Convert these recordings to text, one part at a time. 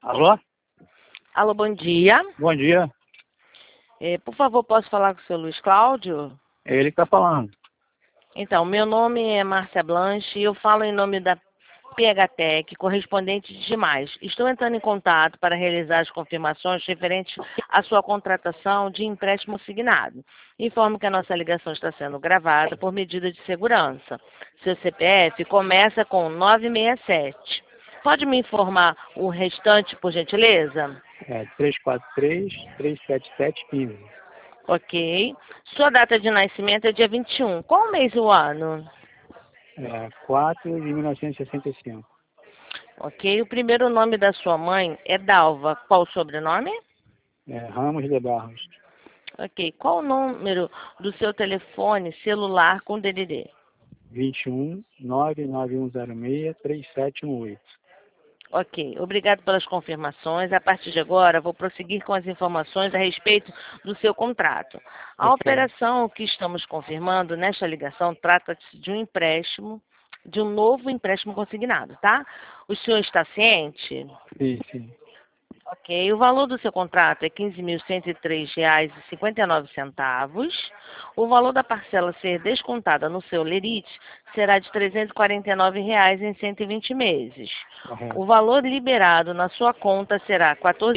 Alô? Alô, bom dia. Bom dia. Por favor, posso falar com o seu Luiz Cláudio? É ele que está falando. Então, meu nome é Márcia Blanche e eu falo em nome da PHTEC, correspondente de demais. Estou entrando em contato para realizar as confirmações referentes à sua contratação de empréstimo assignado. Informo que a nossa ligação está sendo gravada por medida de segurança. Seu CPF começa com 967. Pode me informar o restante, por gentileza? 343-377-15. Ok. Sua data de nascimento é dia 21. Qual o mês e o ano? 4 de 1965. Ok. O primeiro nome da sua mãe é Dalva. Qual o sobrenome? Ramos de Barros. Ok. Qual o número do seu telefone celular com DDD? 21-99106-3718. Ok. Obrigado pelas confirmações. A partir de agora, vou prosseguir com as informações a respeito do seu contrato. A Ok. operação que estamos confirmando nesta ligação trata-se de um empréstimo, de um novo empréstimo consignado, tá? O senhor está ciente? Sim. Ok, o valor do seu contrato é R$ 15.103,59. O valor da parcela a ser descontada no seu lerite será de R$ 349,00 em 120 meses. Correto. O valor liberado na sua conta será R$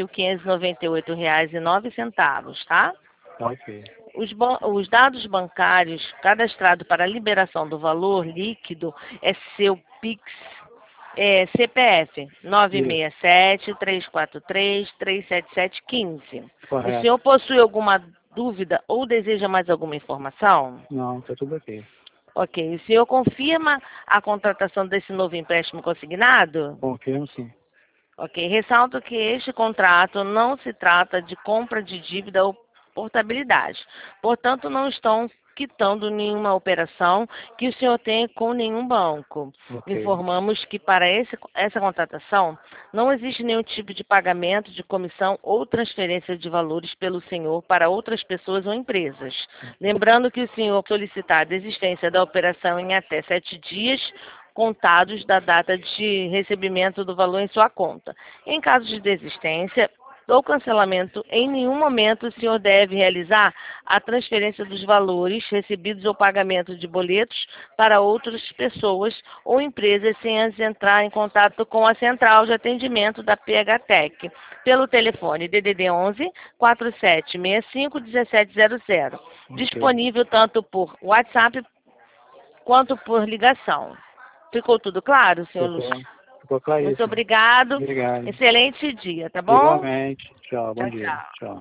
14.598,09, tá? Ok. Os dados bancários cadastrados para a liberação do valor líquido é seu PIX. CPF Isso. 967-343-37715. O Correto. senhor possui alguma dúvida ou deseja mais alguma informação? Não, está tudo ok. Ok. O senhor confirma a contratação desse novo empréstimo consignado? Confirmo sim. Ok. Ressalto que este contrato não se trata de compra de dívida ou portabilidade. Portanto, não estão quitando nenhuma operação que o senhor tem com nenhum banco. Ok. Informamos que para essa contratação não existe nenhum tipo de pagamento de comissão ou transferência de valores pelo senhor para outras pessoas ou empresas. Lembrando que o senhor solicitar a desistência da operação em até 7 dias contados da data de recebimento do valor em sua conta. Em caso de desistência ou cancelamento, em nenhum momento o senhor deve realizar a transferência dos valores recebidos ou pagamento de boletos para outras pessoas ou empresas sem antes entrar em contato com a central de atendimento da PHTEC pelo telefone DDD 11 4765 1700, disponível tanto por WhatsApp quanto por ligação. Ficou tudo claro, senhor Lúcio? Ficou Muito claríssimo. obrigado. Obrigado. Excelente dia, tá bom? Igualmente. Tchau. Bom Tchau, dia. tchau. Tchau.